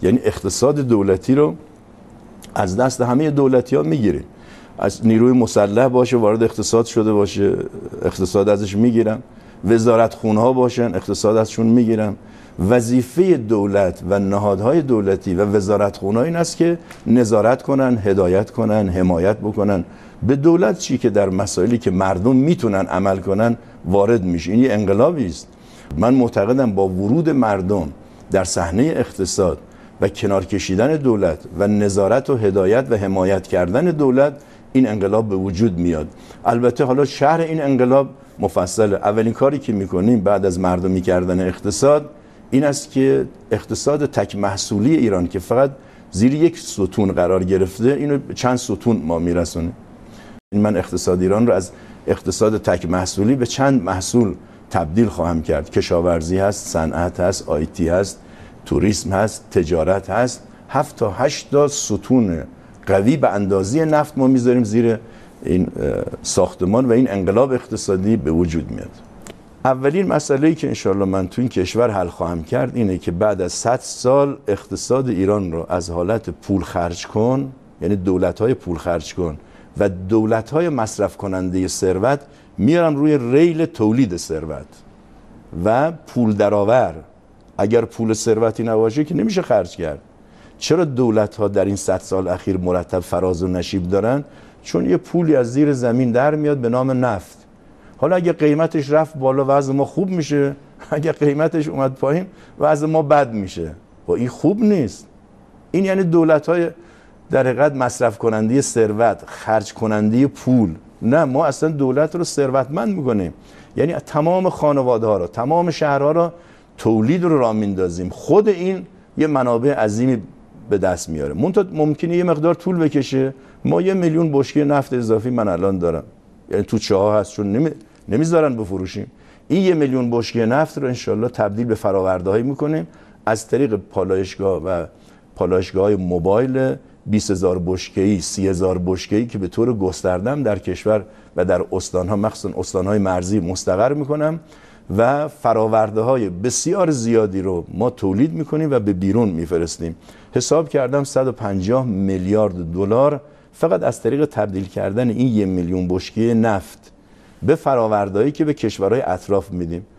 یعنی اقتصاد دولتی رو از دست همه دولتی‌ها میگیریم. از نیروی مسلح باشه وارد اقتصاد شده باشه، اقتصاد ازش میگیرم. وزارتخونه‌ها باشن، اقتصاد ازشون میگیرم. وظیفه دولت و نهادهای دولتی و وزارتخونه‌ها این است که نظارت کنن، هدایت کنن، حمایت بکنن. به دولت چی که در مسائلی که مردم میتونن عمل کنن وارد میشه. این یه انقلابی است. من معتقدم با ورود مردم در صحنه اقتصاد و کنار کشیدن دولت و نظارت و هدایت و حمایت کردن دولت، این انقلاب به وجود میاد. البته حالا شرح این انقلاب مفصله. اولین کاری که میکنیم بعد از مردمی کردن اقتصاد این است که اقتصاد تک محصولی ایران که فقط زیر یک ستون قرار گرفته، اینو چند ستون ما میرسونیم. من اقتصاد ایران رو از اقتصاد تک محصولی به چند محصول تبدیل خواهم کرد. کشاورزی هست، صنعت هست، آیتی هست، توریسم هست، تجارت هست. 7 تا 8 تا ستون قوی به اندازه نفت ما میذاریم زیر این ساختمان و این انقلاب اقتصادی به وجود میاد. اولین مسئله‌ای که انشالله من تو این کشور حل خواهم کرد اینه که بعد از 100 سال اقتصاد ایران رو از حالت پول خرج کن، یعنی دولت‌های پول خرج کن و دولت‌های مصرف کننده ثروت، میارم روی ریل تولید ثروت و پول درآور. اگر پول ثروتی نباشه که نمیشه خرج کرد. چرا دولت‌ها در این 100 سال اخیر مرتب فراز و نشیب دارن؟ چون یه پولی از زیر زمین در میاد به نام نفت. حالا اگه قیمتش رفت بالا وضع ما خوب میشه، اگه قیمتش اومد پایین وضع ما بد میشه. با این خوب نیست. این یعنی دولت‌های در حقیقت مصرف کننده ثروت، خرج کننده پول. نه، ما اصلا دولت رو ثروتمند میکنیم. یعنی تمام خانواده‌ها رو، تمام شهرها رو تولید رو راه میندازیم. خود این یه منابع عظیمی به دست میاره. ممکنه یه مقدار طول بکشه. ما 1 میلیون بشکه نفت اضافی من الان دارم، یعنی تو چاه هست چون نمیذارن بفروشیم. این 1 میلیون بشکه نفت رو انشالله تبدیل به فرآورده‌ای میکنیم از طریق پالایشگاه و پالایشگاه‌های موبایل 20,000 بشکه‌ای، 30,000 بشکه‌ای که به طور گسترده‌ام در کشور و در استان‌ها، مخصوصاً استان‌های مرزی مستقر میکنم و فرآورده‌های بسیار زیادی رو ما تولید میکنیم و به بیرون میفرستیم. حساب کردم 150 میلیارد دلار فقط از طریق تبدیل کردن این 1 میلیون بشکه نفت به فرآوردهایی که به کشورهای اطراف میدیم.